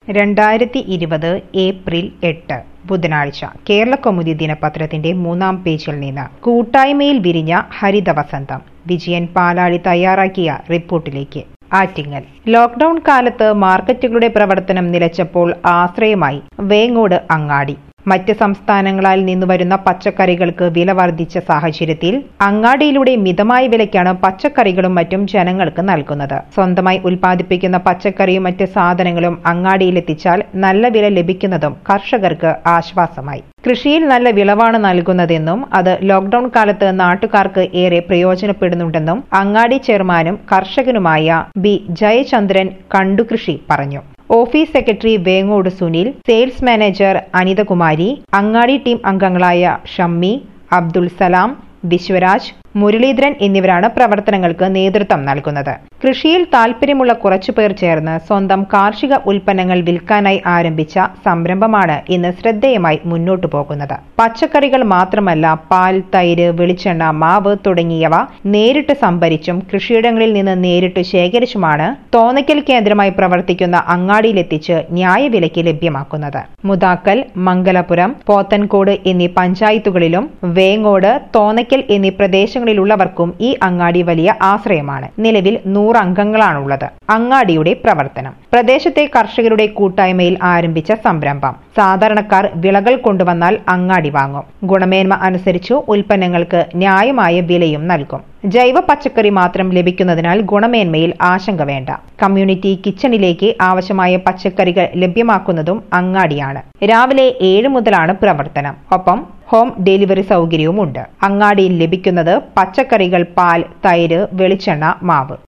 2020 April 8 ബുധനാഴ്ച കേരളകൗമുദി ദിനപത്രത്തിന്റെ 3-ാം പേജിൽ നിന്ന് കൂട്ടായ്മയിൽ വിരിഞ്ഞ ഹരിതവസന്തം. വിജയൻ പാലാഴി തയ്യാറാക്കിയ റിപ്പോർട്ടിലേക്ക്. ആറ്റിങ്ങൽ ലോക്ഡൌൺ കാലത്ത് മാർക്കറ്റുകളുടെ പ്രവർത്തനം നിലച്ചപ്പോൾ ആശ്രയമായി വേങ്ങോട് അങ്ങാടി. മറ്റ് സംസ്ഥാനങ്ങളിൽ നിന്നുവരുന്ന പച്ചക്കറികൾക്ക് വില വർദ്ധിച്ച സാഹചര്യത്തിൽ അങ്ങാടിയിലൂടെ മിതമായ വിലയ്ക്കാണ് പച്ചക്കറികളും മറ്റും ജനങ്ങൾക്ക് നൽകുന്നത്. സ്വന്തമായി ഉൽപ്പാദിപ്പിക്കുന്ന പച്ചക്കറിയും മറ്റ് സാധനങ്ങളും അങ്ങാടിയിലെത്തിച്ചാൽ നല്ല വില ലഭിക്കുന്നതും കർഷകർക്ക് ആശ്വാസമായി. കൃഷിയിൽ നല്ല വിളവാണ് നൽകുന്നതെന്നും അത് ലോക്ഡൌൺ കാലത്ത് നാട്ടുകാർക്ക് ഏറെ പ്രയോജനപ്പെടുന്നുണ്ടെന്നും അങ്ങാടി ചെയർമാനും കർഷകനുമായ ബി ജയചന്ദ്രൻ കണ്ടുകൃഷി പറഞ്ഞു. Office secretary Vengode Sunil, sales manager Anithakumari, അങ്ങാടി ടീം അംഗങ്ങളായ ഷമ്മി, അബ്ദുൾ സലാം, വിശ്വരാജ്, മുരളീധരൻ എന്നിവരാണ് പ്രവർത്തനങ്ങൾക്ക് നേതൃത്വം നൽകുന്നത്. കൃഷിയിൽ താൽപര്യമുള്ള കുറച്ചുപേർ ചേർന്ന് സ്വന്തം കാർഷിക ഉൽപ്പന്നങ്ങൾ വിൽക്കാനായി ആരംഭിച്ച സംരംഭമാണ് ഇന്ന് ശ്രദ്ധേയമായി മുന്നോട്ടു പോകുന്നത്. പച്ചക്കറികൾ മാത്രമല്ല, പാൽ, തൈര്, വെളിച്ചെണ്ണ, മാവ് തുടങ്ങിയവ നേരിട്ട് സംഭരിച്ചും കൃഷിയിടങ്ങളിൽ നിന്ന് നേരിട്ട് ശേഖരിച്ചുമാണ് തോന്നയ്ക്കൽ കേന്ദ്രമായി പ്രവർത്തിക്കുന്ന അങ്ങാടിയിലെത്തിച്ച് ന്യായവിലയ്ക്ക് ലഭ്യമാക്കുന്നത്. മുതാക്കൽ, മംഗലപുരം, പോത്തൻകോട് എന്നീ പഞ്ചായത്തുകളിലും വേങ്ങോട്, തോന്നയ്ക്കൽ എന്നീ പ്രദേശങ്ങളിലുള്ളവർക്കും ഈ അങ്ങാടി വലിയ ആശ്രയമാണ്. നിലവിൽ 100 അംഗങ്ങളാണുള്ളത്. അങ്ങാടിയുടെ പ്രവർത്തനം പ്രദേശത്തെ കർഷകരുടെ കൂട്ടായ്മയിൽ ആരംഭിച്ച സംരംഭം. സാധാരണക്കാർ വിളകൾ കൊണ്ടുവന്നാൽ അങ്ങാടി വാങ്ങും. ഗുണമേന്മ അനുസരിച്ചു ഉൽപ്പന്നങ്ങൾക്ക് ന്യായമായ വിലയും നൽകും. ജൈവ പച്ചക്കറി മാത്രം ലഭിക്കുന്നതിനാൽ ഗുണമേന്മയിൽ ആശങ്ക വേണ്ട. കമ്മ്യൂണിറ്റി കിച്ചണിലേക്ക് ആവശ്യമായ പച്ചക്കറികൾ ലഭ്യമാക്കുന്നതും അങ്ങാടിയാണ്. രാവിലെ 7 മുതലാണ് പ്രവർത്തനം. ഒപ്പം ഹോം ഡെലിവറി സൗകര്യവുമുണ്ട്. അങ്ങാടിയിൽ ലഭിക്കുന്നത് പച്ചക്കറികൾ, പാൽ, തൈര്, വെളിച്ചെണ്ണ, മാവ്.